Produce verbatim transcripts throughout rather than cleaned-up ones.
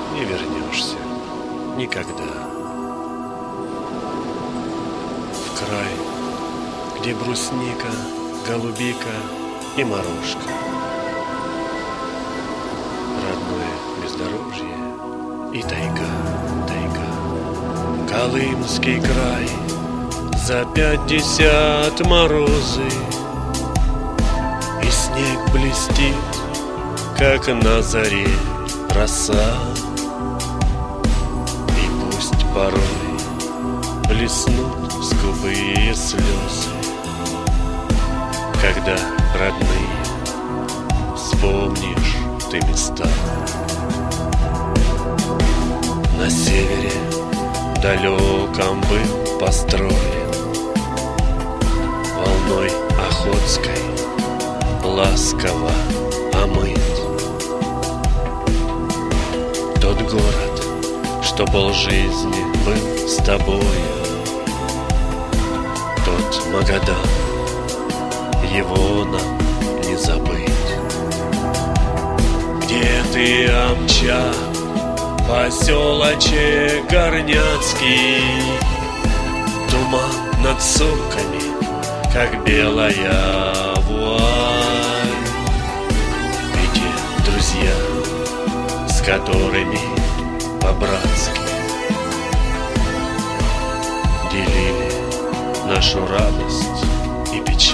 не вернешься никогда. В край, где брусника, голубика и морожка. Родное бездорожье и тайга, тайга. Колымский край, за пятьдесят морозы, и снег блестит, как на заре роса. И пусть порой блеснут скупые слезы, когда, родные, вспомнишь ты места. На севере далеком был построен волной охотской ласково омыт тот город, что полжизни был с тобою, тот Магадан, его нам не забыть. Где ты, Амча, поселочек Горняцкий, туман над соками, как белая вуаль. И те друзья, с которыми по-братски делили нашу радость и печаль.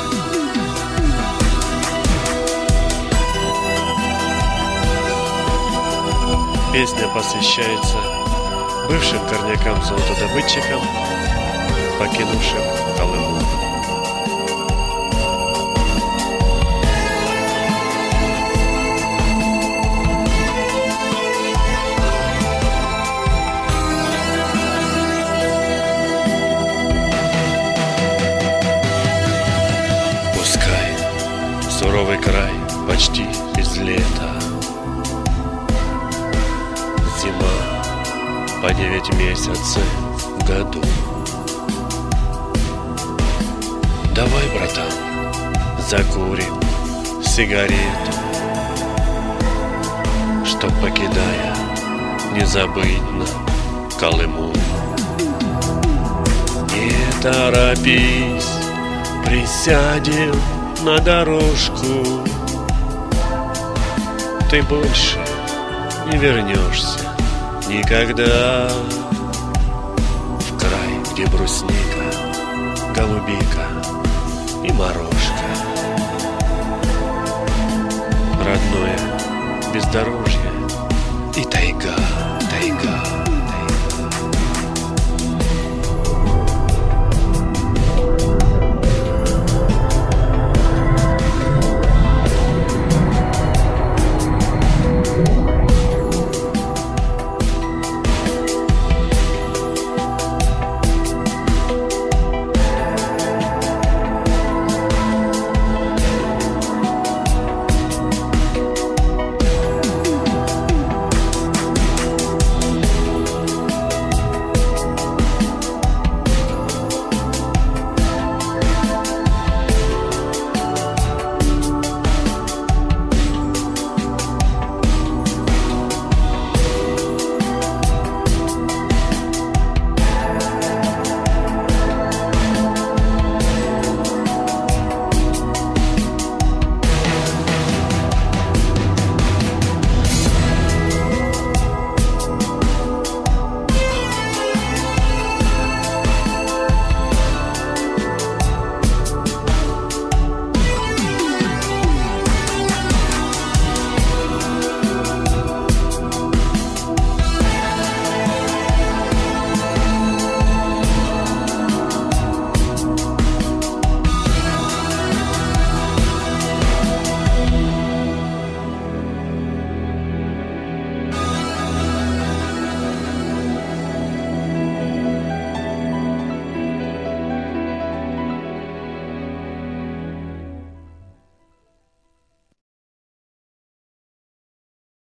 Песня посвящается бывшим корнякам-золотодобытчикам, покинувшим Колыму. Пускай суровый край почти без лета, зима по девять месяцев в году. Давай, братан, закурим сигарету, чтоб, покидая, не забыть нам Колыму. Не торопись, присядем на дорожку, ты больше не вернешься никогда. В край, где брусника, голубика и морожка. Родное бездорожье